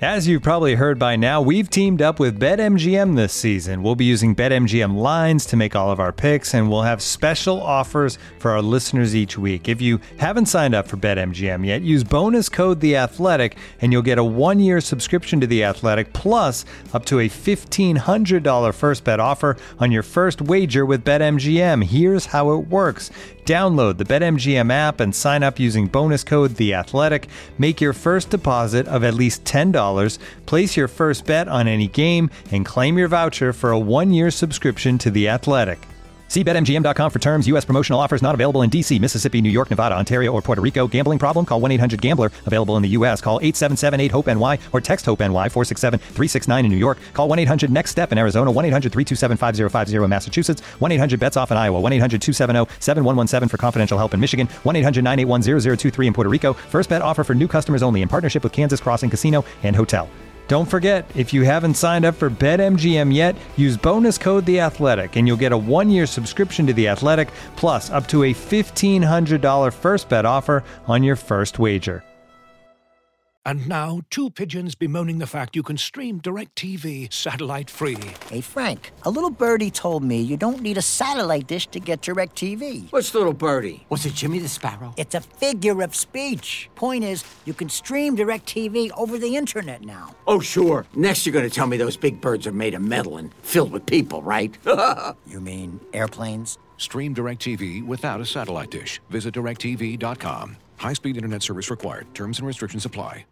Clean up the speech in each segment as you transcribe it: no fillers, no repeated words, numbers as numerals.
As you've probably heard by now, we've teamed up with BetMGM this season. We'll be using BetMGM lines to make all of our picks, and we'll have special offers for our listeners each week. If you haven't signed up for BetMGM yet, use bonus code The Athletic, and you'll get a 1-year subscription to The Athletic, plus up to a $1,500 first bet offer on your first wager with BetMGM. Here's how it works. Download the BetMGM app and sign up using bonus code The Athletic. Make your first deposit of at least $10. Place your first bet on any game and claim your voucher for a 1-year subscription to The Athletic. See BetMGM.com for terms. U.S. promotional offers not available in D.C., Mississippi, New York, Nevada, Ontario, or Puerto Rico. Gambling problem? Call 1-800-GAMBLER. Available in the U.S. Call 877-8-HOPE-NY or text HOPE-NY 467-369 in New York. Call 1-800-NEXT-STEP in Arizona. 1-800-327-5050 in Massachusetts. 1-800-BETS-OFF in Iowa. 1-800-270-7117 for confidential help in Michigan. 1-800-981-0023 in Puerto Rico. First bet offer for new customers only in partnership with Kansas Crossing Casino and Hotel. Don't forget, if you haven't signed up for BetMGM yet, use bonus code The Athletic, and you'll get a 1-year subscription to The Athletic, plus up to a $1,500 first bet offer on your first wager. And now, two pigeons bemoaning the fact you can stream DirecTV satellite-free. Hey, Frank, a little birdie told me you don't need a satellite dish to get DirecTV. What's little birdie? Was it Jimmy the Sparrow? It's a figure of speech. Point is, you can stream DirecTV over the internet now. Oh, sure. Next you're going to tell me those big birds are made of metal and filled with people, right? You mean airplanes? Stream DirecTV without a satellite dish. Visit DirecTV.com. High-speed internet service required. Terms and restrictions apply.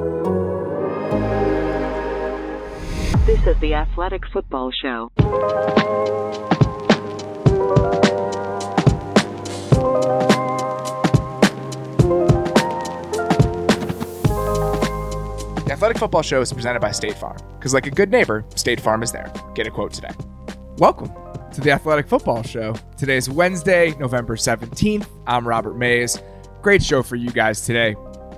This is the Athletic Football Show. The Athletic Football Show is presented by State Farm, because like a good neighbor, State Farm is there. Get a quote today. Welcome to the Athletic Football Show. Today is Wednesday, November 17th. I'm Robert Mays. Great show for you guys today.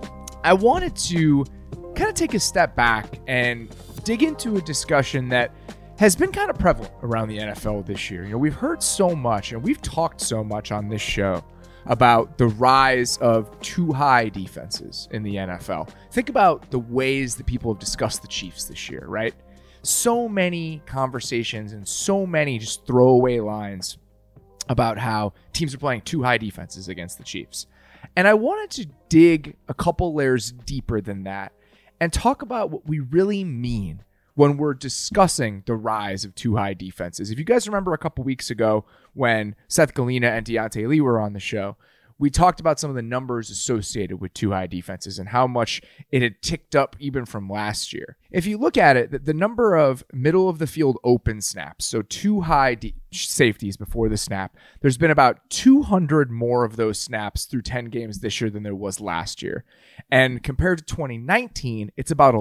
I wanted to kind of take a step back and dig into a discussion that has been kind of prevalent around the NFL this year. You know, we've heard so much and we've talked so much on this show about the rise of too high defenses in the NFL. Think about the ways that people have discussed the Chiefs this year, right? So many conversations and so many just throwaway lines about how teams are playing too high defenses against the Chiefs. And I wanted to dig a couple layers deeper than that and talk about what we really mean when we're discussing the rise of too high defenses. If you guys remember a couple weeks ago when Seth Galina and Deontay Lee were on the show, we talked about some of the numbers associated with too high defenses and how much it had ticked up even from last year. If you look at it, the number of middle of the field open snaps, so too high safeties before the snap, there's been about 200 more of those snaps through 10 games this year than there was last year. And compared to 2019, it's about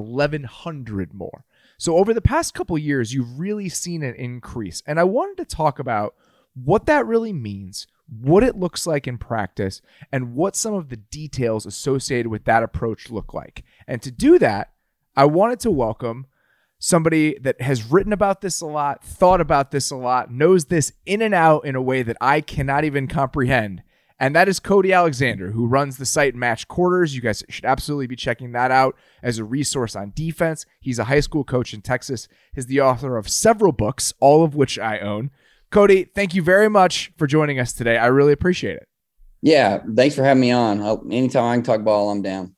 1,100 more. So over the past couple years, you've really seen an increase. And I wanted to talk about what that really means, what it looks like in practice, and what some of the details associated with that approach look like. And to do that, I wanted to welcome somebody that has written about this a lot, thought about this a lot, knows this in and out in a way that I cannot even comprehend. And that is Cody Alexander, who runs the site Match Quarters. You guys should absolutely be checking that out as a resource on defense. He's a high school coach in Texas. He's the author of several books, all of which I own. Cody, thank you very much for joining us today. I really appreciate it. Yeah, thanks for having me on. Anytime I can talk ball, I'm down.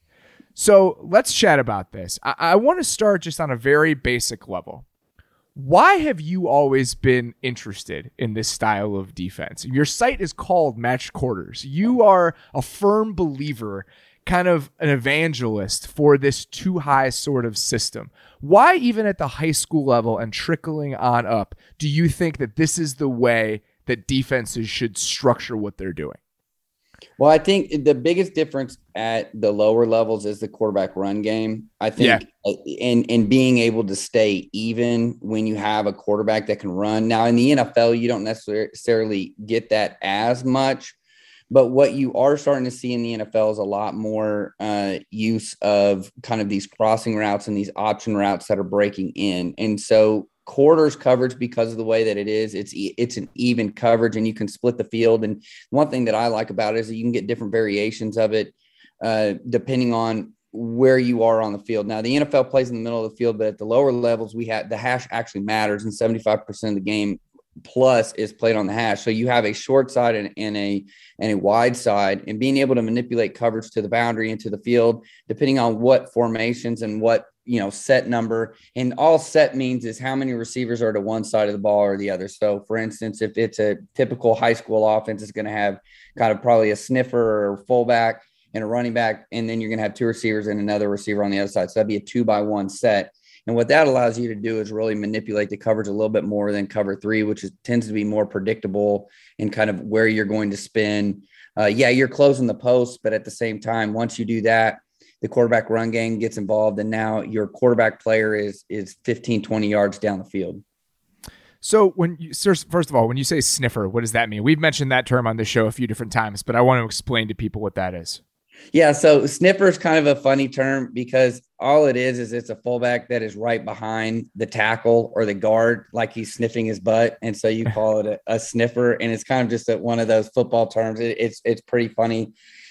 So let's chat about this. I want to start just on a very basic level. Why have you always been interested in this style of defense? Your site is called Match Quarters. You are a firm believer, kind of an evangelist for this too high sort of system. Why, even at the high school level and trickling on up, do you think that this is the way that defenses should structure what they're doing? Well, I think the biggest difference at the lower levels is the quarterback run game. I think in being able to stay even when you have a quarterback that can run. Now, in the NFL, you don't necessarily get that as much. But what you are starting to see in the NFL is a lot more use of kind of these crossing routes and these option routes that are breaking in. And so quarters coverage, because of the way that it is, it's an even coverage and you can split the field. And one thing that I like about it is that you can get different variations of it depending on where you are on the field. Now, the NFL plays in the middle of the field, but at the lower levels, we have the hash actually matters, and 75% of the game plus is played on the hash. So you have a short side and a wide side, and being able to manipulate coverage to the boundary into the field, depending on what formations and what, set number. And all set means is how many receivers are to one side of the ball or the other. So for instance, if it's a typical high school offense, it's going to have kind of probably a sniffer or fullback and a running back, and then you're going to have two receivers and another receiver on the other side. So that'd be a 2-by-1 set. And what that allows you to do is really manipulate the coverage a little bit more than cover 3, which tends to be more predictable in kind of where you're going to spin. You're closing the post, but at the same time, once you do that, the quarterback run game gets involved, and now your quarterback player is 15, 20 yards down the field. So first of all, when you say sniffer, what does that mean? We've mentioned that term on this show a few different times, but I want to explain to people what that is. Yeah, so sniffer is kind of a funny term because all it is it's a fullback that is right behind the tackle or the guard, like he's sniffing his butt, and so you call it a sniffer, and it's kind of just one of those football terms. It's pretty funny.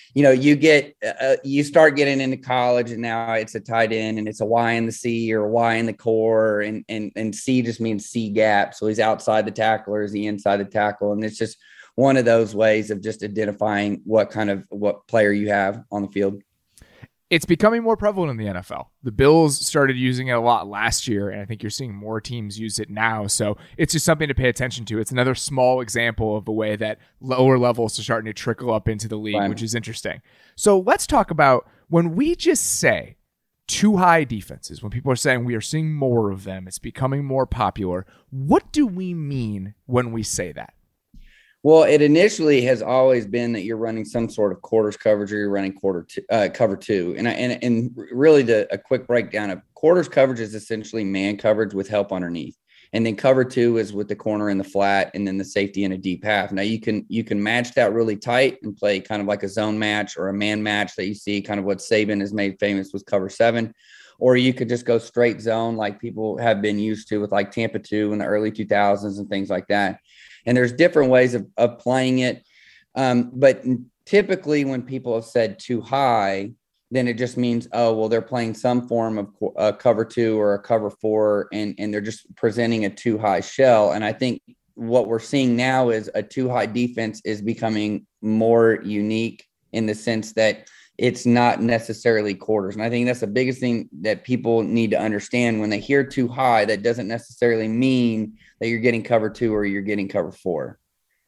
You start getting into college, and now it's a tight end, and it's a Y in the C or a Y in the core, and C just means C gap. So he's outside the tackle or is he inside the tackle, and it's just one of those ways of just identifying what player you have on the field. It's becoming more prevalent in the NFL. The Bills started using it a lot last year, and I think you're seeing more teams use it now. So it's just something to pay attention to. It's another small example of the way that lower levels are starting to trickle up into the league, Right. Which is interesting. So let's talk about when we just say too high defenses, when people are saying we are seeing more of them, it's becoming more popular. What do we mean when we say that? Well, it initially has always been that you're running some sort of quarters coverage or you're running cover 2. And really a quick breakdown of quarters coverage is essentially man coverage with help underneath. And then cover 2 is with the corner in the flat and then the safety in a deep half. Now you can match that really tight and play kind of like a zone match or a man match that you see kind of what Saban has made famous with cover 7. Or you could just go straight zone like people have been used to with like Tampa 2 in the early 2000s and things like that. And there's different ways of playing it. But typically when people have said too high, then it just means, they're playing some form of a cover 2 or a cover 4, and they're just presenting a too high shell. And I think what we're seeing now is a too high defense is becoming more unique in the sense that it's not necessarily quarters. And I think that's the biggest thing that people need to understand. When they hear too high, that doesn't necessarily mean that you're getting cover 2 or you're getting cover 4.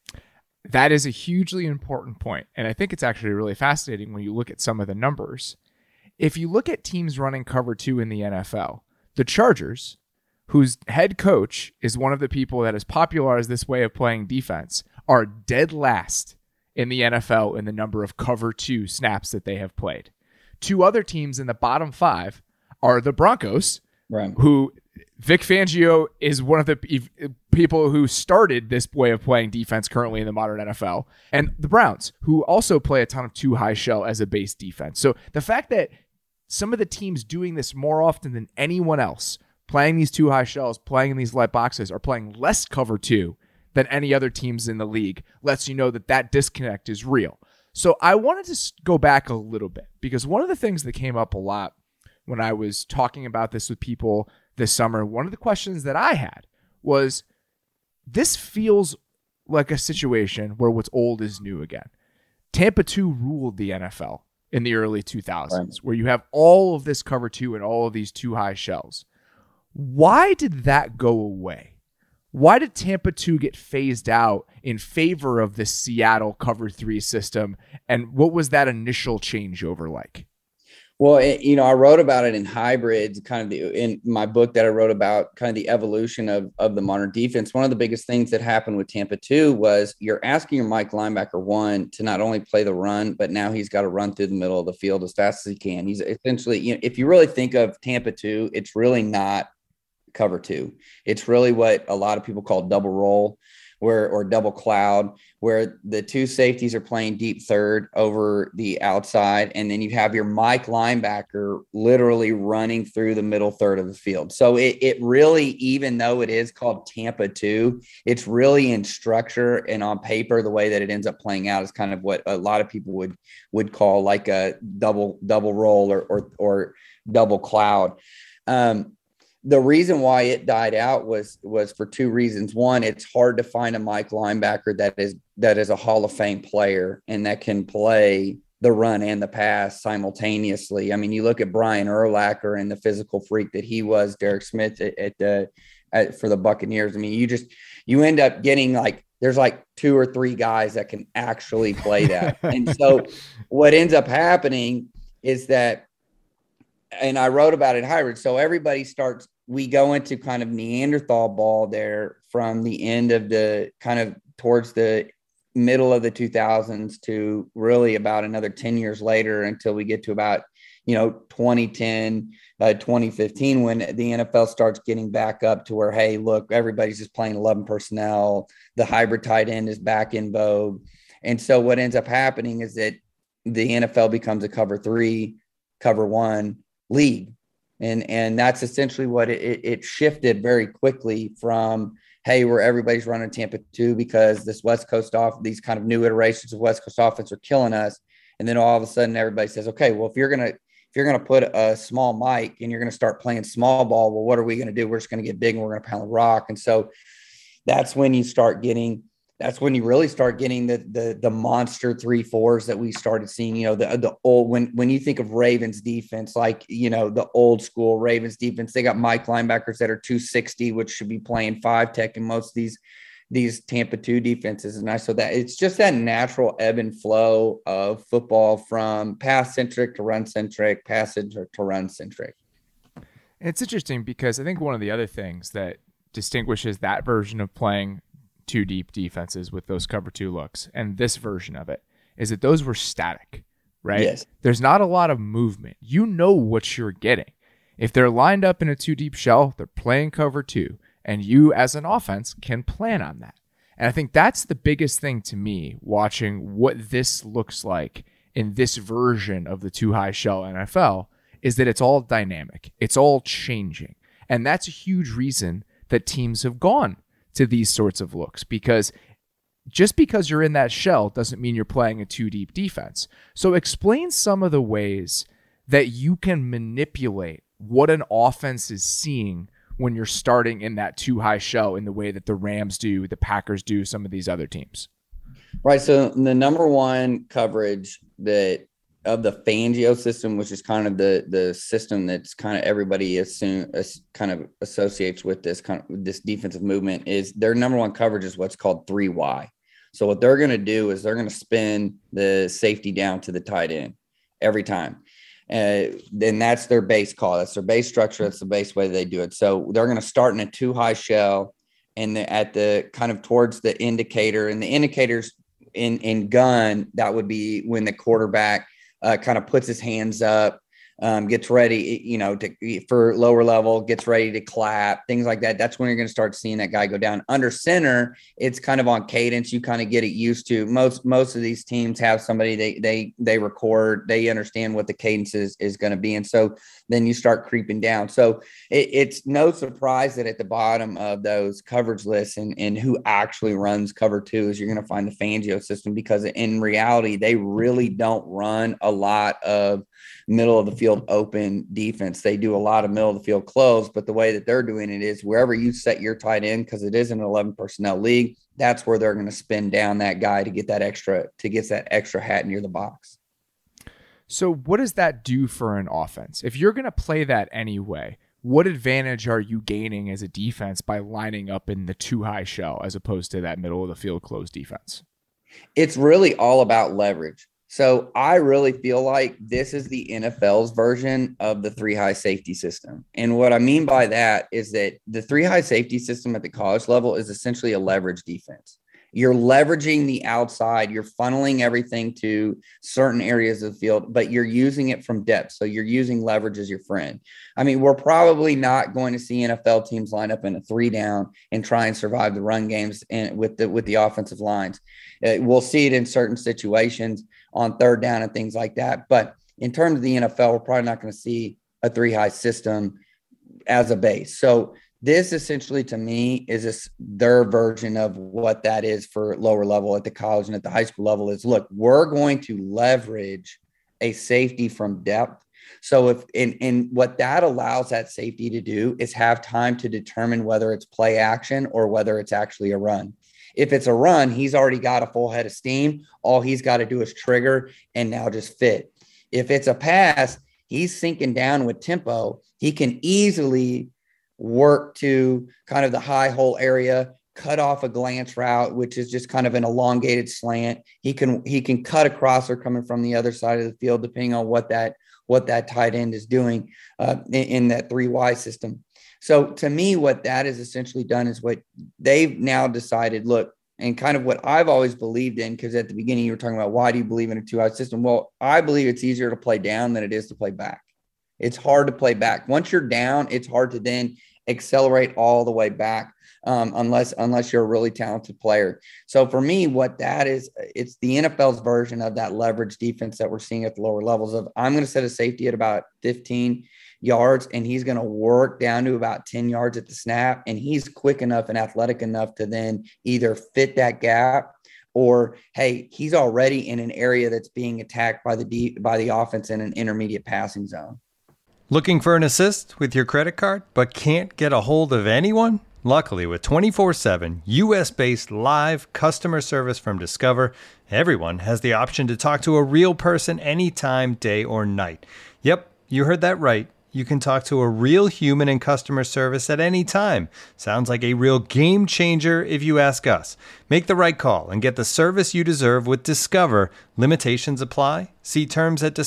That is a hugely important point. And I think it's actually really fascinating when you look at some of the numbers. If you look at teams running cover 2 in the NFL, the Chargers, whose head coach is one of the people that has popularized this way of playing defense, are dead last in the NFL in the number of cover 2 snaps that they have played. Two other teams in the bottom 5 are the Broncos, Right. Who Vic Fangio is one of the people who started this way of playing defense currently in the modern NFL, and the Browns, who also play a ton of too high shell as a base defense. So the fact that some of the teams doing this more often than anyone else, playing these too high shells, playing in these light boxes, are playing less cover 2 than any other teams in the league, lets you know that disconnect is real. So I wanted to go back a little bit, because one of the things that came up a lot when I was talking about this with people this summer, one of the questions that I had was, this feels like a situation where what's old is new again. Tampa 2 ruled the NFL in the early 2000s, right, where you have all of this cover 2 and all of these too high shells. Why did that go away? Why did Tampa 2 get phased out in favor of the Seattle cover 3 system? And what was that initial changeover like? Well, I wrote about it in Hybrids, in my book that I wrote about kind of the evolution of the modern defense. One of the biggest things that happened with Tampa 2 was you're asking your Mike linebacker 1 to not only play the run, but now he's got to run through the middle of the field as fast as he can. He's essentially, if you really think of Tampa 2, it's really not cover 2. It's really what a lot of people call double roll, or double cloud, where the two safeties are playing deep third over the outside. And then you have your Mike linebacker literally running through the middle third of the field. So it really, even though it is called Tampa 2, it's really in structure and on paper, the way that it ends up playing out is kind of what a lot of people would call like a double roll or double cloud. The reason why it died out was for two reasons. One, it's hard to find a Mike linebacker that is a Hall of Fame player and that can play the run and the pass simultaneously. I mean, you look at Brian Urlacher and the physical freak that he was, Derek Smith for the Buccaneers. I mean, you end up getting there's like 2 or 3 guys that can actually play that. And so what ends up happening is that, and I wrote about it in Hybrid. So we go into kind of Neanderthal ball there from the end of the kind of towards the middle of the 2000s to really about another 10 years later until we get to about, 2010, 2015, when the NFL starts getting back up to where, hey, look, everybody's just playing 11 personnel. The hybrid tight end is back in vogue. And so what ends up happening is that the NFL becomes a cover 3, cover 1 league. And that's essentially what it shifted very quickly from, hey, where everybody's running Tampa 2 because this West Coast these kind of new iterations of West Coast offense are killing us. And then all of a sudden everybody says, okay, well, if you're going to put a small Mike and you're going to start playing small ball, well, what are we going to do? We're just going to get big and we're going to pound the rock. And so that's when you really start getting the monster 3-4s that we started seeing, the old, when you think of Ravens defense, like, the old school Ravens defense, they got Mike linebackers that are 260, which should be playing 5 tech in most of these Tampa 2 defenses. And so that it's just that natural ebb and flow of football from pass centric to run centric, pass centric to run centric. And it's interesting because I think one of the other things that distinguishes that version of playing 2 deep defenses with those cover 2 looks and this version of it is that those were static, right? Yes. There's not a lot of movement. You know what you're getting. If they're lined up in a 2 deep shell, they're playing cover 2, and you as an offense can plan on that. And I think that's the biggest thing to me watching what this looks like in this version of the 2 high shell NFL is that it's all dynamic. It's all changing. And that's a huge reason that teams have gone to these sorts of looks, because just because you're in that shell doesn't mean you're playing a 2 deep defense. So explain some of the ways that you can manipulate what an offense is seeing when you're starting in that 2 high shell in the way that the Rams do, the Packers do, some of these other teams. Right. So the number one coverage of the Fangio system, which is kind of the system that's kind of everybody kind of associates with this defensive movement, is their number one coverage is what's called 3Y. So what they're going to do is they're going to spin the safety down to the tight end every time. Then that's their base call. That's their base structure. That's the base way they do it. So they're going to start in a 2 high shell and at the kind of towards the indicator, and the indicators in gun, that would be when the quarterback kind of puts his hands up, gets ready, for lower level, gets ready to clap, things like that. That's when you're going to start seeing that guy go down. Under center, it's kind of on cadence. You kind of get it used to. Most of these teams have somebody they record, they understand what the cadence is going to be. And so then you start creeping down. So it's no surprise that at the bottom of those coverage lists and who actually runs cover 2 is you're going to find the Fangio system, because in reality, they really don't run a lot of middle of the field open defense. They do a lot of middle of the field close, but the way that they're doing it is wherever you set your tight end, because it is an 11 personnel league, that's where they're going to spin down that guy to get that extra hat near the box. So what does that do for an offense? If you're going to play that anyway, what advantage are you gaining as a defense by lining up in the 2 high shell as opposed to that middle of the field closed defense? It's really all about leverage. So I really feel like this is the NFL's version of the 3 high safety system. And what I mean by that is that the 3 high safety system at the college level is essentially a leverage defense. You're leveraging the outside. You're funneling everything to certain areas of the field, but you're using it from depth. So you're using leverage as your friend. I mean, we're probably not going to see NFL teams line up in a 3-down and try and survive the run games and with the offensive lines. We'll see it in certain situations on 3rd down and things like that. But in terms of the NFL, we're probably not going to see a 3-high system as a base. So this essentially, to me, is their version of what that is for lower level at the college and at the high school level is, look, we're going to leverage a safety from depth. So and what that allows that safety to do is have time to determine whether it's play action or whether it's actually a run. If it's a run, he's already got a full head of steam. All he's got to do is trigger and now just fit. If it's a pass, he's sinking down with tempo. He can easily work to kind of the high hole area, cut off a glance route, which is just kind of an elongated slant. He can cut across or coming from the other side of the field, depending on what that tight end is doing in that 3Y system. So to me, what that has essentially done is what they've now decided, look, and kind of what I've always believed in, because at the beginning you were talking about why do you believe in a 2-high system? Well, I believe it's easier to play down than it is to play back. It's hard to play back. Once you're down, it's hard to then accelerate all the way back unless you're a really talented player. So for me, what that is, it's the NFL's version of that leverage defense that we're seeing at the lower levels of, I'm going to set a safety at about 15 yards and he's going to work down to about 10 yards at the snap. And he's quick enough and athletic enough to then either fit that gap or, hey, he's already in an area that's being attacked by the offense in an intermediate passing zone. Looking for an assist with your credit card, but can't get a hold of anyone? Luckily, with 24/7 U.S.-based live customer service from Discover, everyone has the option to talk to a real person anytime, day or night. Yep, you heard that right. You can talk to a real human in customer service at any time. Sounds like a real game changer if you ask us. Make the right call and get the service you deserve with Discover. Limitations apply. See terms at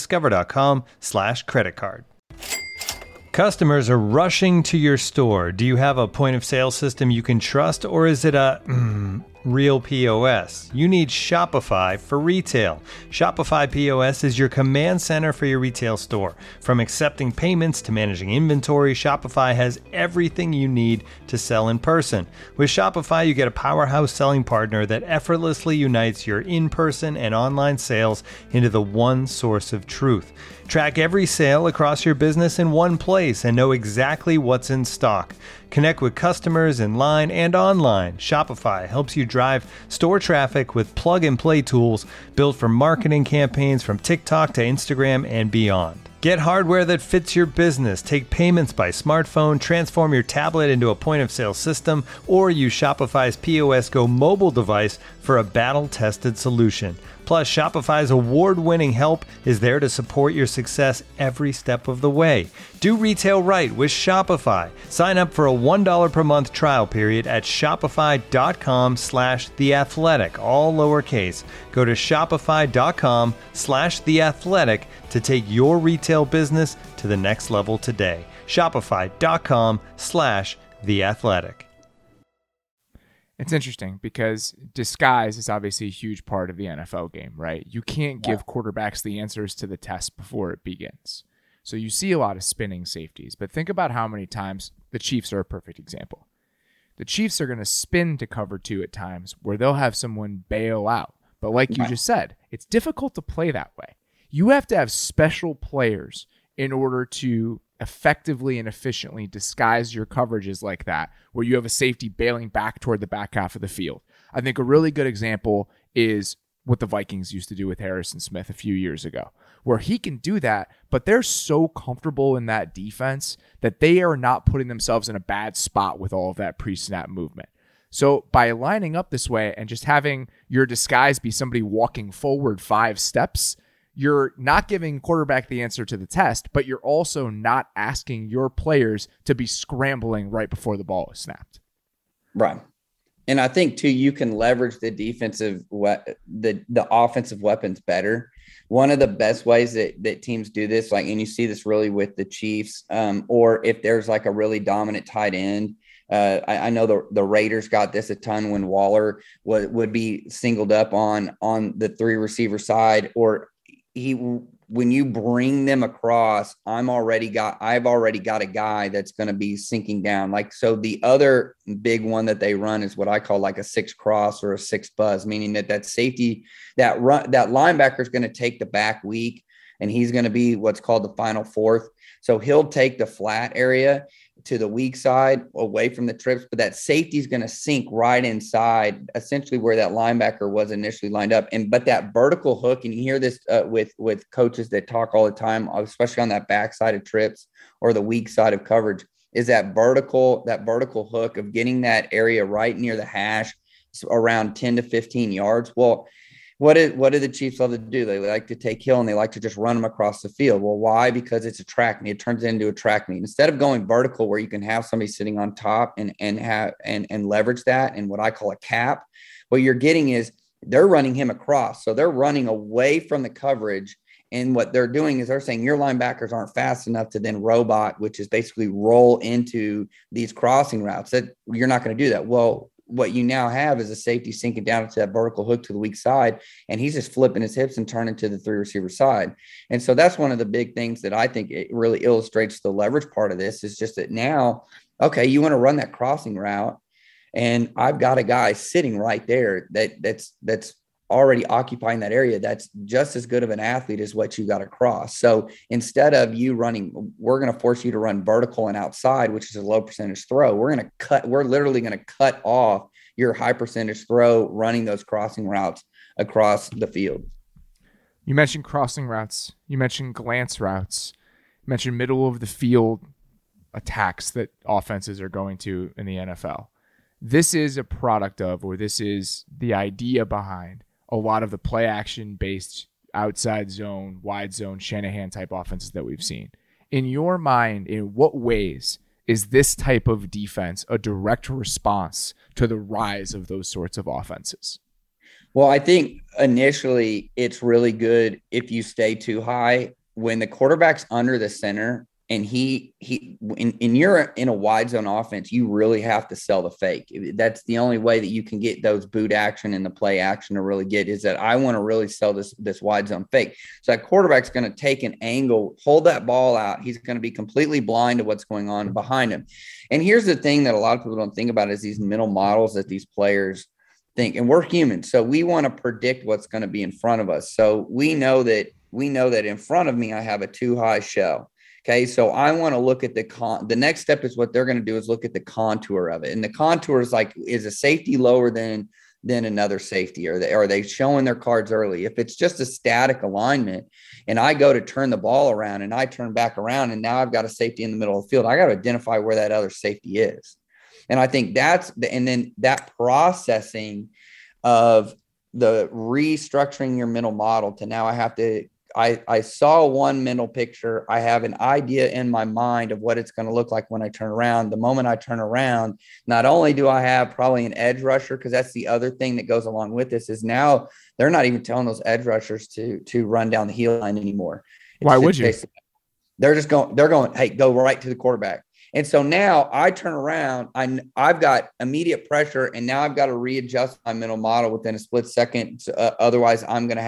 discover.com/creditcard. Customers are rushing to your store. Do you have a point of sale system you can trust, or is it a real POS? You need Shopify for retail. Shopify POS is your command center for your retail store. From accepting payments to managing inventory, Shopify has everything you need to sell in person. With Shopify, you get a powerhouse selling partner that effortlessly unites your in-person and online sales into the one source of truth. Track every sale across your business in one place and know exactly what's in stock. Connect with customers in line and online. Shopify helps you drive store traffic with plug-and-play tools built for marketing campaigns from TikTok to Instagram and beyond. Get hardware that fits your business. Take payments by smartphone, transform your tablet into a point-of-sale system, or use Shopify's POS Go mobile device for a battle-tested solution. Plus, Shopify's award-winning help is there to support your success every step of the way. Do retail right with Shopify. Sign up for a $1 per month trial period at shopify.com/theathletic, all lowercase. Go to shopify.com/theathletic to take your retail business to the next level today. Shopify.com/theathletic. It's interesting because disguise is obviously a huge part of the NFL game, right? You can't give quarterbacks the answers to the test before it begins. So you see a lot of spinning safeties, but think about how many times the Chiefs are a perfect example. The Chiefs are going to spin to cover 2 at times where they'll have someone bail out. But like you just said, it's difficult to play that way. You have to have special players in order to effectively and efficiently disguise your coverages like that, where you have a safety bailing back toward the back half of the field. I think a really good example is what the Vikings used to do with Harrison Smith a few years ago, where he can do that, but they're so comfortable in that defense that they are not putting themselves in a bad spot with all of that pre-snap movement. So by lining up this way and just having your disguise be somebody walking forward 5 steps, you're not giving quarterback the answer to the test, but you're also not asking your players to be scrambling right before the ball is snapped. Right. And I think too, you can leverage the the offensive weapons better. One of the best ways that teams do this, and you see this really with the Chiefs, or if there's like a really dominant tight end, I know the Raiders got this a ton when Waller would be singled up on the 3 receiver side, or when you bring them across, I've already got a guy that's going to be sinking down. Like, so the other big one that they run is what I call like a 6 cross or a 6 buzz, meaning that safety, that linebacker is going to take the back weak, and he's going to be what's called the final fourth. So he'll take the flat area to the weak side away from the trips, but that safety is going to sink right inside, essentially where that linebacker was initially lined up. But that vertical hook, and you hear this with coaches that talk all the time, especially on that backside of trips or the weak side of coverage, is that vertical hook of getting that area right near the hash, around 10 to 15 yards. Well, what do the Chiefs love to do? They like to take Hill and they like to just run them across the field. Well, why? Because it's a track meet. It turns into a track meet. Instead of going vertical where you can have somebody sitting on top and leverage that in what I call a cap, what you're getting is they're running him across. So they're running away from the coverage. And what they're doing is they're saying your linebackers aren't fast enough to then robot, which is basically roll into these crossing routes. That you're not going to do that. Well, what you now have is a safety sinking down into that vertical hook to the weak side, and he's just flipping his hips and turning to the 3 receiver side. And so that's one of the big things that I think it really illustrates the leverage part of this, is just that now, okay, you want to run that crossing route, and I've got a guy sitting right there that's already occupying that area that's just as good of an athlete as what you got across. So instead of you running, we're going to force you to run vertical and outside, which is a low percentage throw. We're literally going to cut off your high percentage throw running those crossing routes across the field. You mentioned crossing routes. You mentioned glance routes. You mentioned middle of the field attacks that offenses are going to in the NFL. This is a product of, or this is the idea behind a lot of the play action based outside zone, wide zone, Shanahan type offenses that we've seen. In your mind, in what ways is this type of defense a direct response to the rise of those sorts of offenses? Well, I think initially it's really good if you stay too high. When the quarterback's under the center, and you're in a wide zone offense, you really have to sell the fake. That's the only way that you can get those boot action and the play action to really get, is that I want to really sell this wide zone fake. So that quarterback's going to take an angle, hold that ball out. He's going to be completely blind to what's going on behind him. And here's the thing that a lot of people don't think about, is these mental models that these players think. And we're human, so we want to predict what's going to be in front of us. So we know that in front of me I have a too high shell. Okay, so I want to look at the next step is what they're going to do is look at the contour of it. And the contour is a safety lower than another safety? Are they showing their cards early? If it's just a static alignment and I go to turn the ball around and I turn back around and now I've got a safety in the middle of the field, I got to identify where that other safety is. And I think and then that processing of the restructuring your mental model to now I saw one mental picture. I have an idea in my mind of what it's going to look like when I turn around. The moment I turn around, not only do I have probably an edge rusher, because that's the other thing that goes along with this, is now they're not even telling those edge rushers to run down the heel line anymore. Why would you? They're going, hey, go right to the quarterback. And so now I turn around, I've got immediate pressure, and now I've got to readjust my mental model within a split second. Otherwise, I'm going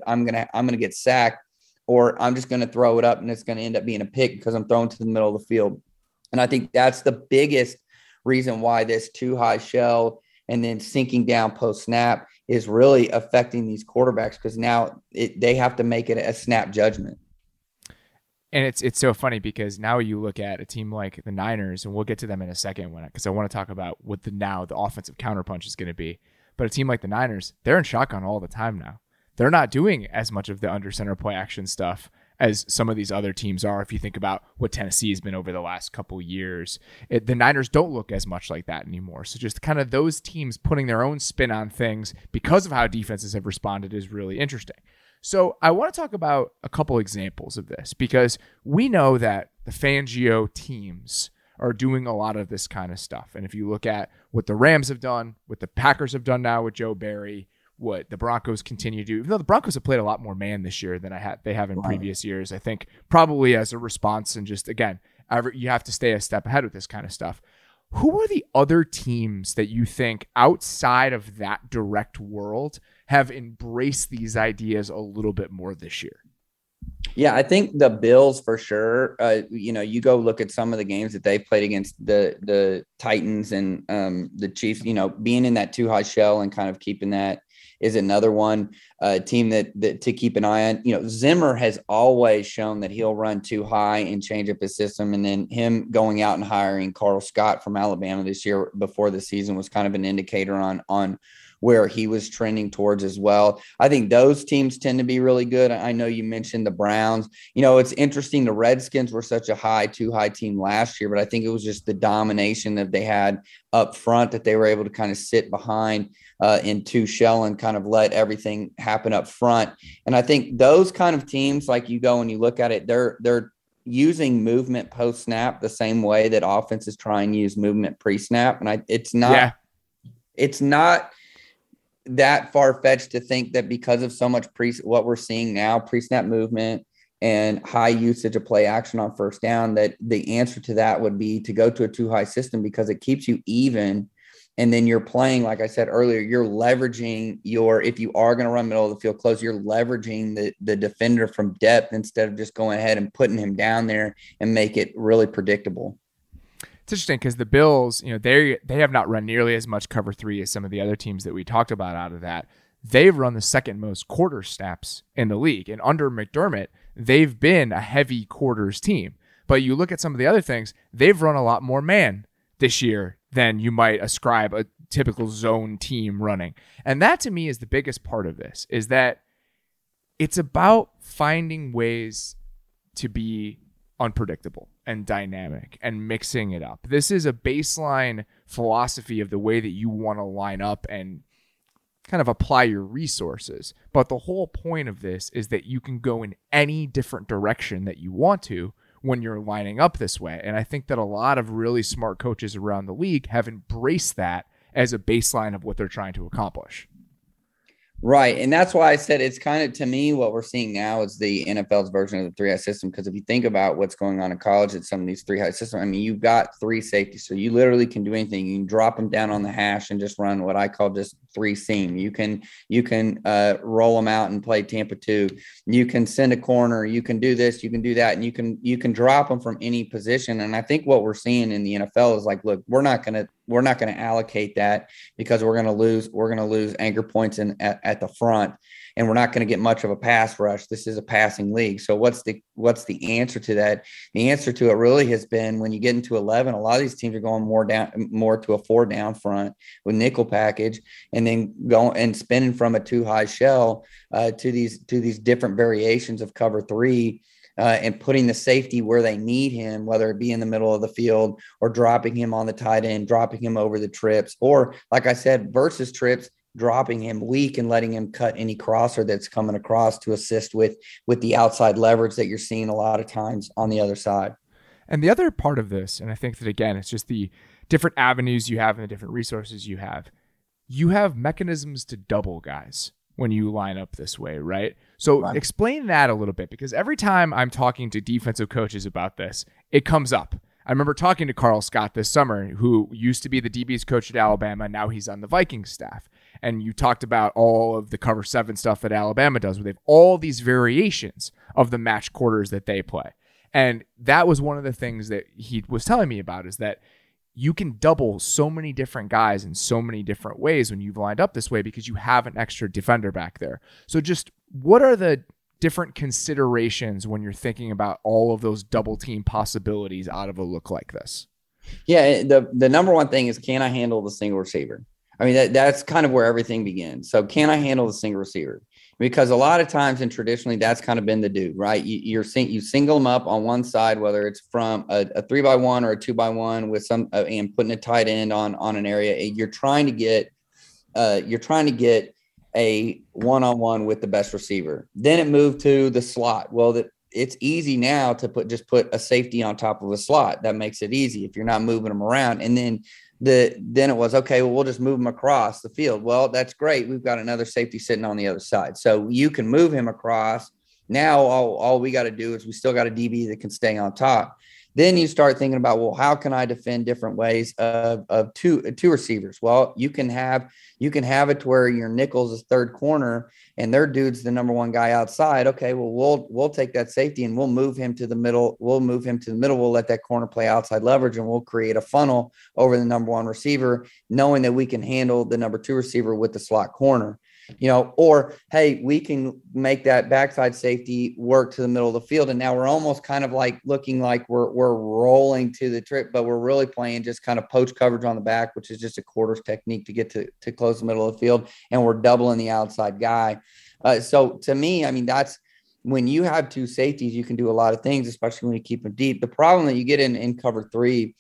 to get sacked, or I'm just going to throw it up and it's going to end up being a pick because I'm thrown to the middle of the field. And I think that's the biggest reason why this too high shell and then sinking down post snap is really affecting these quarterbacks, because now they have to make it a snap judgment. And it's so funny because now you look at a team like the Niners, and we'll get to them in a second because I want to talk about what the offensive counterpunch is going to be. But a team like the Niners, they're in shotgun all the time now. They're not doing as much of the under center play action stuff as some of these other teams are. If you think about what Tennessee has been over the last couple years, the Niners don't look as much like that anymore. So just kind of those teams putting their own spin on things because of how defenses have responded is really interesting. So I want to talk about a couple examples of this, because we know that the Fangio teams are doing a lot of this kind of stuff. And if you look at what the Rams have done, what the Packers have done now with Joe Barry, what the Broncos continue to do, even though the Broncos have played a lot more man this year than they have in previous years, I think probably as a response, and just, again, you have to stay a step ahead with this kind of stuff. Who are the other teams that you think outside of that direct world have embraced these ideas a little bit more this year? Yeah, I think the Bills for sure. You go look at some of the games that they've played against the Titans and the Chiefs, being in that too high shell and kind of keeping that is another one team that to keep an eye on. Zimmer has always shown that he'll run too high and change up his system. And then him going out and hiring Carl Scott from Alabama this year before the season was kind of an indicator on where he was trending towards as well. I think those teams tend to be really good. I know you mentioned the Browns. It's interesting. The Redskins were such a too high team last year, but I think it was just the domination that they had up front that they were able to kind of sit behind in two shell and kind of let everything happen up front. And I think those kind of teams, like you go and you look at it, they're using movement post snap the same way that offenses try and use movement pre-snap. And it's not that far-fetched to think that because of so much what we're seeing now, pre-snap movement and high usage of play action on first down, that the answer to that would be to go to a too high system because it keeps you even. And then you're playing, like I said earlier, you're leveraging if you are going to run middle of the field close, you're leveraging the defender from depth instead of just going ahead and putting him down there and make it really predictable. It's interesting because the Bills, they have not run nearly as much cover 3 as some of the other teams that we talked about out of that. They've run the second most quarter snaps in the league. And under McDermott, they've been a heavy quarters team. But you look at some of the other things, they've run a lot more man this year than you might ascribe a typical zone team running. And that to me is the biggest part of this, is that it's about finding ways to be unpredictable and dynamic and mixing it up. This is a baseline philosophy of the way that you want to line up and kind of apply your resources. But the whole point of this is that you can go in any different direction that you want to when you're lining up this way. And I think that a lot of really smart coaches around the league have embraced that as a baseline of what they're trying to accomplish. Right. And that's why I said it's kind of, to me, what we're seeing now is the NFL's version of the 3-high system. Because if you think about what's going on in college at some of these 3-high systems, you've got 3 safeties. So you literally can do anything. You can drop them down on the hash and just run what I call just 3 seam. You can roll them out and play Tampa 2. You can send a corner. You can do this. You can do that. And you can drop them from any position. And I think what we're seeing in the NFL is like, look, we're not going to allocate that because we're going to lose anchor points at the front, and we're not going to get much of a pass rush. This is a passing league. So what's the answer to that? The answer to it really has been, when you get into 11, a lot of these teams are going more to a 4-down front with nickel package, and then going and spinning from a too high shell to these different variations of cover 3. And putting the safety where they need him, whether it be in the middle of the field or dropping him on the tight end, dropping him over the trips, or like I said, versus trips, dropping him weak and letting him cut any crosser that's coming across to assist with the outside leverage that you're seeing a lot of times on the other side. And the other part of this, and I think that, again, it's just the different avenues you have and the different resources you have. You have mechanisms to double guys when you line up this way, right? So Explain that a little bit, because every time I'm talking to defensive coaches about this, it comes up. I remember talking to Carl Scott this summer, who used to be the DB's coach at Alabama. Now he's on the Vikings staff. And you talked about all of the cover 7 stuff that Alabama does, where they have all these variations of the match quarters that they play. And that was one of the things that he was telling me about, is that you can double so many different guys in so many different ways when you've lined up this way, because you have an extra defender back there. So just what are the different considerations when you're thinking about all of those double team possibilities out of a look like this? Yeah, the number one thing is, can I handle the single receiver? That's kind of where everything begins. So can I handle the single receiver? Because a lot of times, and traditionally, that's kind of been the dude, right? You single them up on one side, whether it's from a 3x1 or a 2x1 with some and putting a tight end on an area. You're trying to get a one-on-one with the best receiver. Then it moved to the slot. Well, it's easy now to put a safety on top of a slot. That makes it easy if you're not moving them around. And then it was, okay, well, we'll just move him across the field. Well, that's great. We've got another safety sitting on the other side. So you can move him across. Now all we got to do is we still got a DB that can stay on top. Then you start thinking about, well, how can I defend different ways of two receivers? Well, you can have it to where your nickel's is third corner and their dude's the number one guy outside. Okay, well, we'll take that safety and we'll move him to the middle. We'll let that corner play outside leverage, and we'll create a funnel over the number one receiver, knowing that we can handle the number two receiver with the slot corner. Or, hey, we can make that backside safety work to the middle of the field. And now we're almost kind of like looking like we're rolling to the trip, but we're really playing just kind of poach coverage on the back, which is just a quarters technique to get to close the middle of the field. And we're doubling the outside guy. So to me, I mean, that's when you have two safeties, you can do a lot of things, especially when you keep them deep. The problem that you get in cover three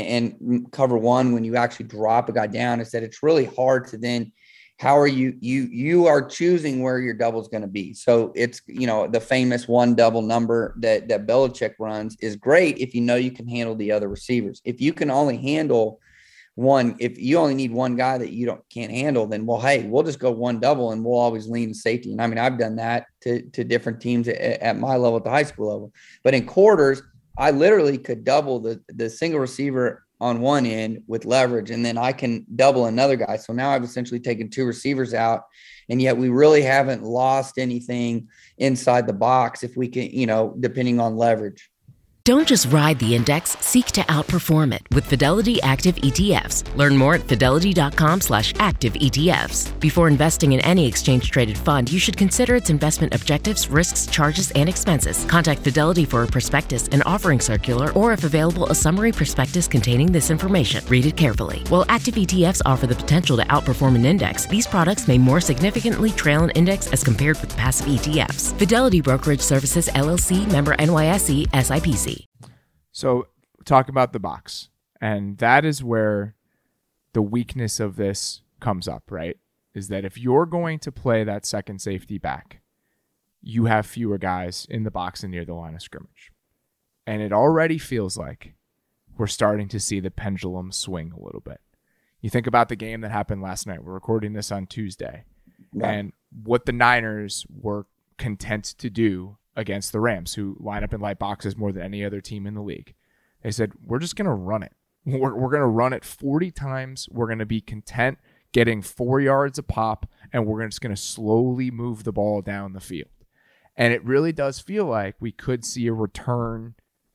and cover one, when you actually drop a guy down, is that it's really hard to then, how are you are choosing where your double is going to be. So it's, the famous one double number that Belichick runs is great if you know you can handle the other receivers. If you can only handle one, if you only need one guy that you can't handle, then, well, hey, we'll just go one double and we'll always lean safety. And I mean, I've done that to different teams at my level, at the high school level. But in quarters, I literally could double the single receiver on one end with leverage, and then I can double another guy. So now I've essentially taken two receivers out, and yet we really haven't lost anything inside the box if we can, depending on leverage. Don't just ride the index, seek to outperform it with Fidelity Active ETFs. Learn more at fidelity.com/active ETFs. Before investing in any exchange-traded fund, you should consider its investment objectives, risks, charges, and expenses. Contact Fidelity for a prospectus, an offering circular, or if available, a summary prospectus containing this information. Read it carefully. While active ETFs offer the potential to outperform an index, these products may more significantly trail an index as compared with passive ETFs. Fidelity Brokerage Services, LLC, member NYSE, SIPC. So talk about the box, and that is where the weakness of this comes up, right? Is that if you're going to play that second safety back, you have fewer guys in the box and near the line of scrimmage. And it already feels like we're starting to see the pendulum swing a little bit. You think about the game that happened last night. We're recording this on Tuesday. Yeah. And what the Niners were content to do against the Rams, who line up in light boxes more than any other team in the league. They said, we're just going to run it. We're going to run it 40 times. We're going to be content getting 4 yards a pop, and we're just going to slowly move the ball down the field. And it really does feel like we could see a return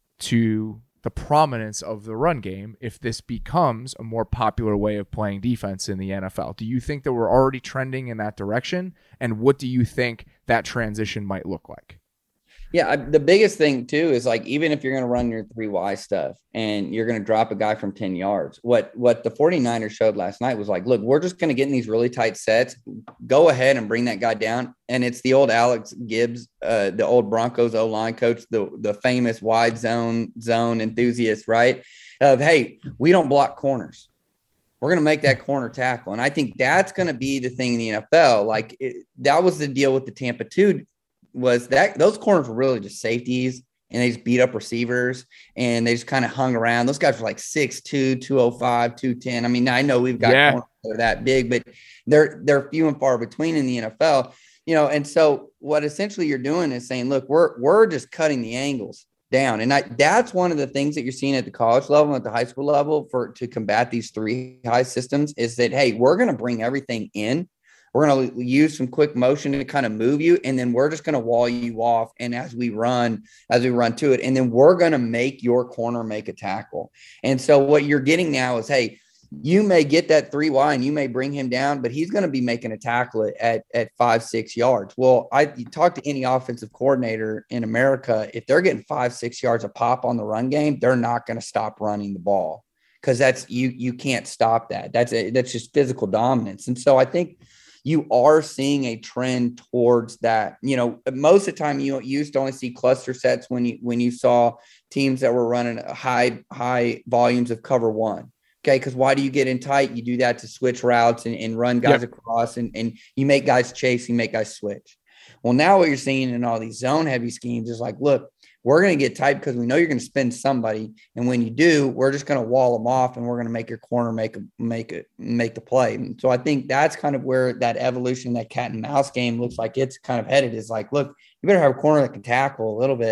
to the prominence of the run game if this becomes a more popular way of playing defense in the NFL. Do you think that we're already trending in that direction? And what do you think that transition might look like? Yeah, the biggest thing too is, like, even if you're going to run your 3Y stuff and you're going to drop a guy from 10 yards, what the 49ers showed last night was like, look, we're just going to get in these really tight sets, go ahead and bring that guy down. And it's the old Alex Gibbs, the old Broncos O-line coach, the famous wide zone enthusiast, right? Of, hey, we don't block corners. We're going to make that corner tackle. And I think that's going to be the thing in the NFL. Like, that was the deal with the Tampa 2, was that those corners were really just safeties, and they just beat up receivers, and they just kind of hung around. Those guys were like 6'2", 205, 210. I mean, I know we've got corners that are that big, but they're few and far between in the NFL, And so what essentially you're doing is saying, look, we're just cutting the angles down. And that's one of the things that you're seeing at the college level and at the high school level to combat these 3 high systems is that, hey, we're going to bring everything in. We're going to use some quick motion to kind of move you, and then we're just going to wall you off. And as we run to it, and then we're going to make your corner make a tackle. And so what you're getting now is, hey, you may get that 3Y and you may bring him down, but he's going to be making a tackle at 5-6 yards. Well, you talk to any offensive coordinator in America, if they're getting 5-6 yards a pop on the run game, they're not going to stop running the ball, because that's you can't stop that. That's just physical dominance. And so I think you are seeing a trend towards that. Most of the time you used to only see cluster sets when you saw teams that were running high volumes of cover one. Okay. Because why do you get in tight? You do that to switch routes and run guys across, and you make guys chase, you make guys switch. Well, now what you're seeing in all these zone heavy schemes is like, look, we're going to get tight because we know you're going to spin somebody. And when you do, we're just going to wall them off, and we're going to make your corner make the play. And so I think that's kind of where that evolution, that cat and mouse game looks like it's kind of headed, is like, look, you better have a corner that can tackle a little bit,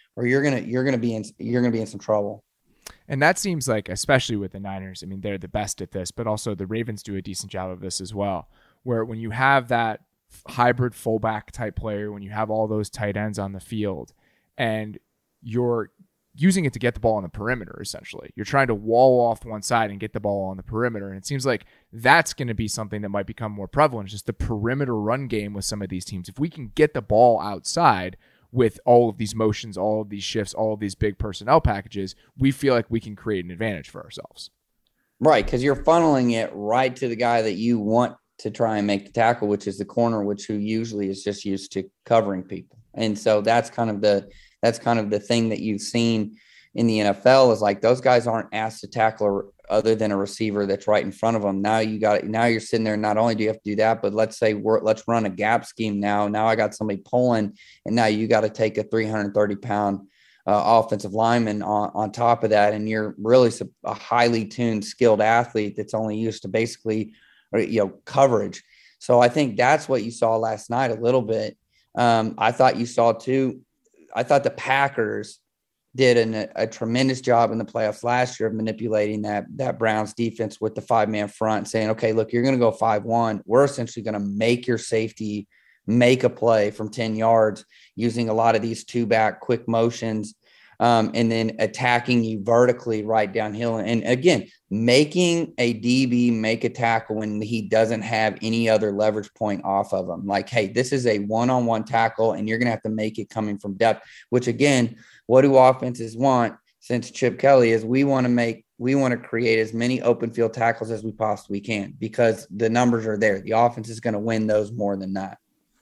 or you're gonna be in some trouble. And that seems like, especially with the Niners, I mean, they're the best at this, but also the Ravens do a decent job of this as well, where when you have that hybrid fullback type player, when you have all those tight ends on the field, and you're using it to get the ball on the perimeter, essentially. You're trying to wall off one side and get the ball on the perimeter. And it seems like that's going to be something that might become more prevalent, just the perimeter run game with some of these teams. If we can get the ball outside with all of these motions, all of these shifts, all of these big personnel packages, we feel like we can create an advantage for ourselves. Right, because you're funneling it right to the guy that you want to try and make the tackle, which is the corner, who usually is just used to covering people. And so that's kind of the thing that you've seen in the NFL is like those guys aren't asked to tackle other than a receiver that's right in front of them. Now you're sitting there. Not only do you have to do that, but let's run a gap scheme now. Now I got somebody pulling, and now you got to take a 330-pound offensive lineman on top of that, and you're really a highly tuned, skilled athlete that's only used to basically, coverage. So I think that's what you saw last night a little bit. I thought you saw too. I thought the Packers did a tremendous job in the playoffs last year of manipulating that Browns defense with the 5-man front, saying, okay, look, you're going to go 5-1. We're essentially going to make your safety make a play from 10 yards using a lot of these 2-back quick motions, and then attacking you vertically right downhill. And again, making a DB make a tackle when he doesn't have any other leverage point off of him. Like, hey, this is a one-on-one tackle, and you're going to have to make it coming from depth, which again, what do offenses want since Chip Kelly is we want to create as many open field tackles as we possibly can because the numbers are there. The offense is going to win those more than that.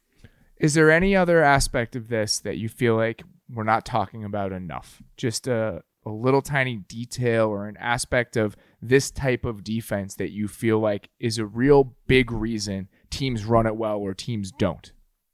Is there any other aspect of this that you feel like we're not talking about enough? Just a little tiny detail or an aspect of this type of defense that you feel like is a real big reason teams run it well or teams don't?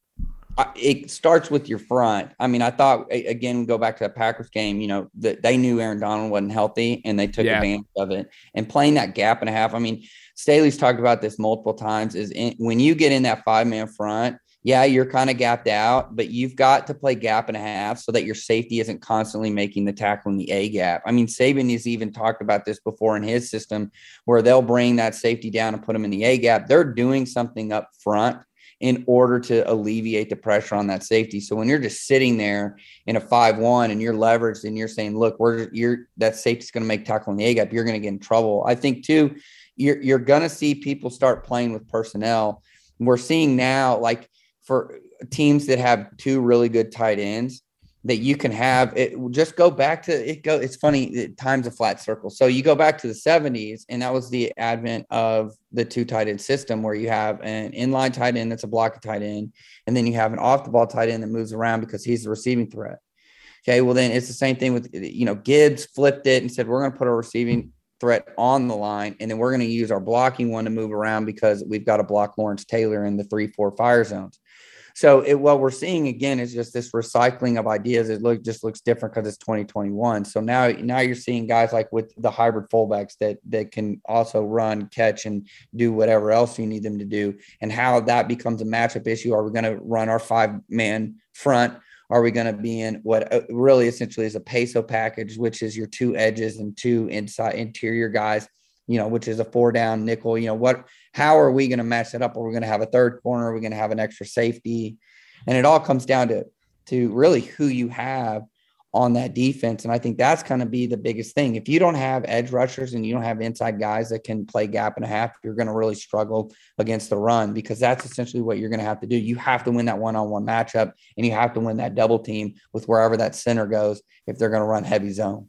It starts with your front. I mean, I thought, again, go back to that Packers game, that they knew Aaron Donald wasn't healthy and they took advantage of it. And playing that gap and a half, I mean, Staley's talked about this multiple times, when you get in that 5-man front, yeah, you're kind of gapped out, but you've got to play gap and a half so that your safety isn't constantly making the tackle in the A gap. I mean, Saban has even talked about this before in his system where they'll bring that safety down and put them in the A gap. They're doing something up front in order to alleviate the pressure on that safety. So when you're just sitting there in a 5-1 and you're leveraged and you're saying, look, that safety's going to make tackle in the A gap, you're going to get in trouble. I think too, you're going to see people start playing with personnel. We're seeing now, like for teams that have 2 really good tight ends, that you can have it. Just go back to it. It's funny. Time's a flat circle. So you go back to the 70s, and that was the advent of the 2 tight end system, where you have an inline tight end that's a block tight end, and then you have an off the ball tight end that moves around because he's the receiving threat. Okay, well then it's the same thing with Gibbs flipped it and said we're going to put our receiving threat on the line, and then we're going to use our blocking one to move around because we've got to block Lawrence Taylor in the 3-4 fire zones. So what we're seeing again is just this recycling of ideas. It just looks different because it's 2021. So now you're seeing guys like with the hybrid fullbacks that can also run, catch, and do whatever else you need them to do, and how that becomes a matchup issue. Are we going to run our 5-man front? Are we going to be in what really essentially is a peso package, which is your 2 edges and 2 interior guys, which is a 4-down nickel? How are we going to match that up? Are we going to have a 3rd corner? Are we going to have an extra safety? And it all comes down to really who you have on that defense. And I think that's going to be the biggest thing. If you don't have edge rushers and you don't have inside guys that can play gap and a half, you're going to really struggle against the run, because that's essentially what you're going to have to do. You have to win that one-on-one matchup, and you have to win that double team with wherever that center goes if they're going to run heavy zone.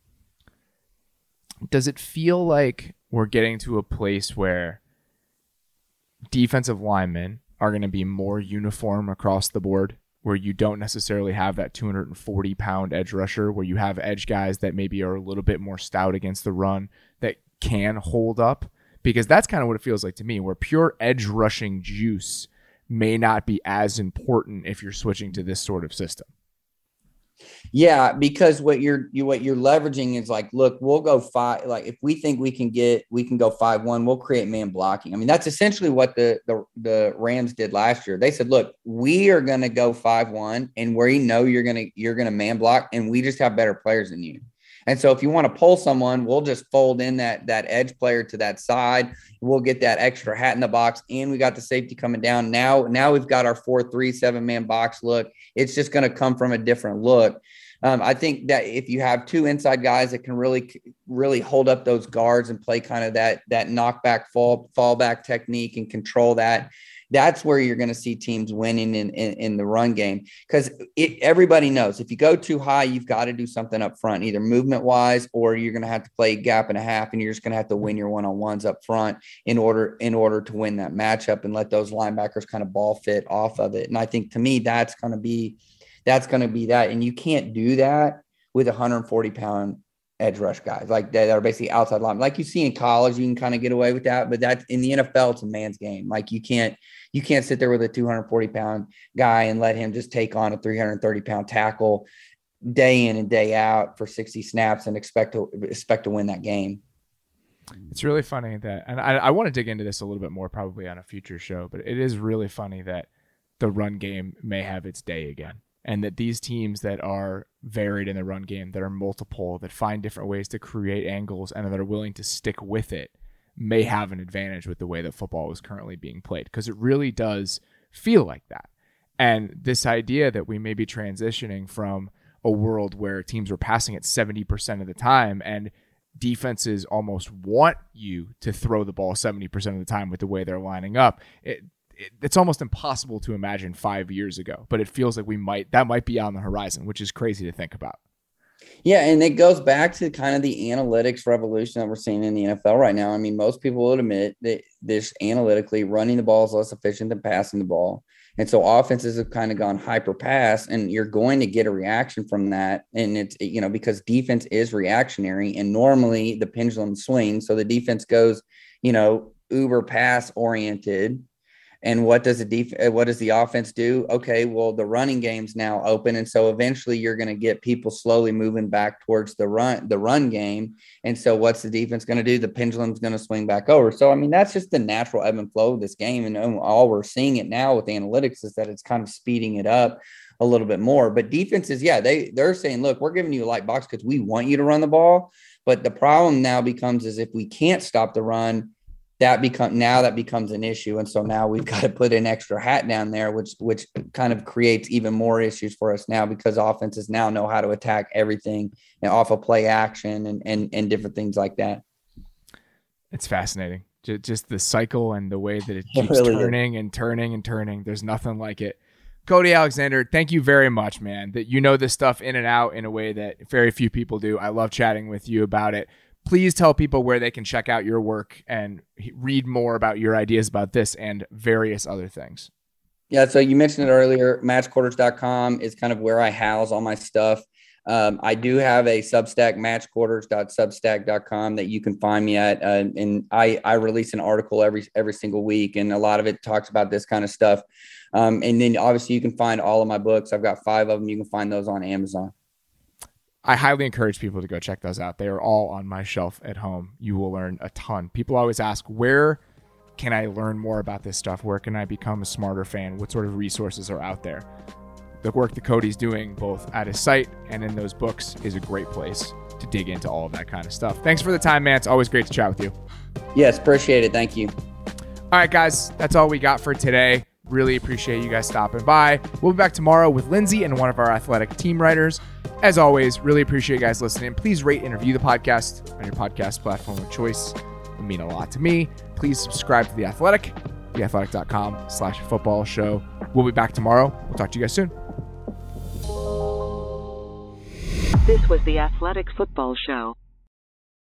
Does it feel like we're getting to a place where defensive linemen are going to be more uniform across the board, where you don't necessarily have that 240-pound edge rusher, where you have edge guys that maybe are a little bit more stout against the run that can hold up? Because that's kind of what it feels like to me, where pure edge rushing juice may not be as important if you're switching to this sort of system. Yeah, because what you're leveraging is like, look, we'll go 5. Like if we think we can go 5-1, we'll create man blocking. I mean, that's essentially what the Rams did last year. They said, look, we are going to go 5-1, and we know you're going to man block, and we just have better players than you. And so if you want to pull someone, we'll just fold in that edge player to that side. We'll get that extra hat in the box, and we got the safety coming down. Now we've got our 4-3 7-man box look. It's just going to come from a different look. I think that if you have 2 inside guys that can really hold up those guards and play kind of that knockback fallback technique and control that, that's where you're going to see teams winning in the run game. Because everybody knows if you go too high, you've got to do something up front, either movement wise, or you're going to have to play a gap and a half, and you're just going to have to win your one-on-ones up front in order to win that matchup and let those linebackers kind of ball fit off of it. And I think to me, that's going to be that. And you can't do that with 140-pound edge rush guys like that are basically outside line. Like you see in college, you can kind of get away with that, but that in the NFL, it's a man's game. Like you can't sit there with a 240-pound guy and let him just take on a 330-pound tackle day in and day out for 60 snaps and expect to win that game. It's really funny that, and I want to dig into this a little bit more probably on a future show, but it is really funny that the run game may have its day again. And that these teams that are varied in the run game, that are multiple, that find different ways to create angles and that are willing to stick with it may have an advantage with the way that football is currently being played, because it really does feel like that. And this idea that we may be transitioning from a world where teams are passing it 70% of the time and defenses almost want you to throw the ball 70% of the time with the way they're lining up. It's almost impossible to imagine 5 years ago, but it feels like that might be on the horizon, which is crazy to think about. Yeah, and it goes back to kind of the analytics revolution that we're seeing in the NFL right now. I mean, most people would admit that this analytically running the ball is less efficient than passing the ball. And so offenses have kind of gone hyper pass, and you're going to get a reaction from that. And it's, because defense is reactionary, and normally the pendulum swings. So the defense goes, uber pass oriented. And what does the offense do? Okay, well, the running game's now open. And so eventually you're going to get people slowly moving back towards the run game. And so what's the defense going to do? The pendulum's going to swing back over. So, I mean, that's just the natural ebb and flow of this game. And all we're seeing it now with analytics is that it's kind of speeding it up a little bit more. But defenses, yeah, they're saying, look, we're giving you a light box because we want you to run the ball. But the problem now becomes is if we can't stop the run, that becomes an issue. And so now we've got to put an extra hat down there, which kind of creates even more issues for us now, because offenses now know how to attack everything and off of play action and different things like that. It's fascinating. Just the cycle and the way that it keeps turning and turning and turning. There's nothing like it. Cody Alexander, thank you very much, man, that you know this stuff in and out in a way that very few people do. I love chatting with you about it. Please tell people where they can check out your work and read more about your ideas about this and various other things. Yeah, so you mentioned it earlier. Matchquarters.com is kind of where I house all my stuff. I do have a Substack, matchquarters.substack.com, that you can find me at. And I release an article every single week, and a lot of it talks about this kind of stuff. And then obviously you can find all of my books. I've got 5 of them. You can find those on Amazon. I highly encourage people to go check those out. They are all on my shelf at home. You will learn a ton. People always ask, where can I learn more about this stuff? Where can I become a smarter fan? What sort of resources are out there? The work that Cody's doing both at his site and in those books is a great place to dig into all of that kind of stuff. Thanks for the time, man. It's always great to chat with you. Yes, appreciate it. Thank you. All right, guys, that's all we got for today. Really appreciate you guys stopping by. We'll be back tomorrow with Lindsay and one of our athletic team writers. As always, really appreciate you guys listening. Please rate and review the podcast on your podcast platform of choice. It would mean a lot to me. Please subscribe to The Athletic, theathletic.com/football show. We'll be back tomorrow. We'll talk to you guys soon. This was The Athletic Football Show.